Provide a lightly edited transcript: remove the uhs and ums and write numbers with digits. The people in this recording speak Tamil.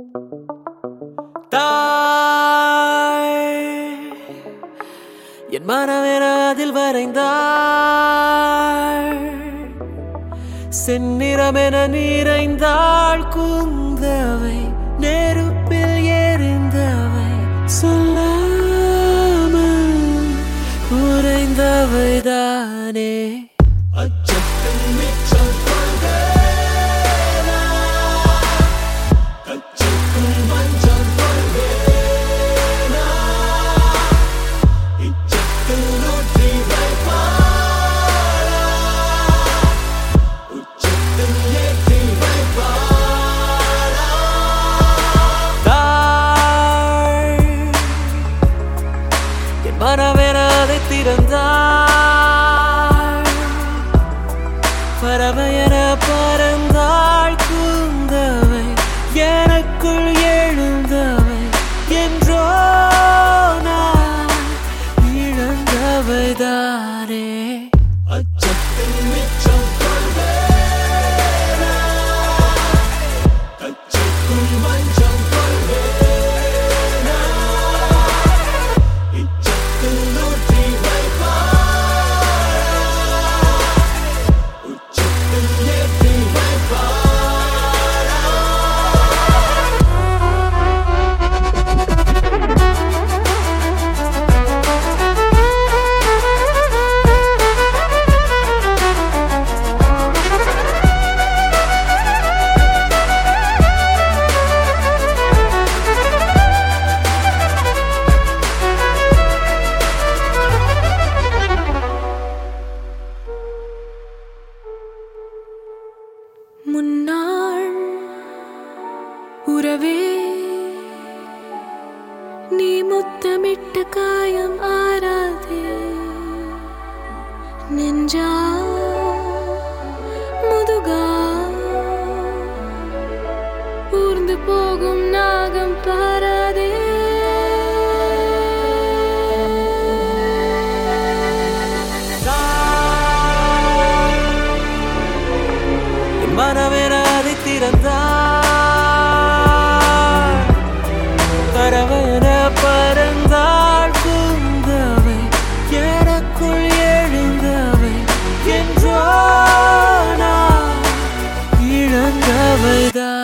தாய் என் மனமென அதில் வரைந்தாள், செந்நிறமென நிறைந்தாள், குந்தவை நெருப்பில் எரிந்தவை, சொல்லாமல் உறைந்தவைதானே. அச்சத்தின் மிச்சம் கொள்வேனா, கச்சைக்குள் மஞ்சள் கொள்வேனா, இச்சத்தில் ஊற்றி வைப்பாளா, உச்சத்தில் ஏற்றி வைப்பாளா. தாய் என் மனமென அதை திறந்தாள், பறவையென பறந்தாள், குந்தவை எனக்குள் எழுந்தவை, என்றோ நான் இழந்தவைதானே. அச்சத்தில் மிச்சம் கொள்வேனா, கச்சைக்குள் மஞ்சள் கொள்வேனா, இச்சத்தில் ஊற்றி வைப்பாளா, உச்சத்தில் ஏற்றி வைப்பாளா. முன்னாள் உறவே, நீ முத்தமிட்ட காயம் ஆறாதே, நெஞ்சா முதுகா ஊர்ந்து போகும் நாகம் பாராதே. என் மனமென அதை திறந்தாள், பறவையென பறந்தாள், குந்தவை எனக்குள் எழுந்தவை, என்றோ நான் இழந்தவைதான்.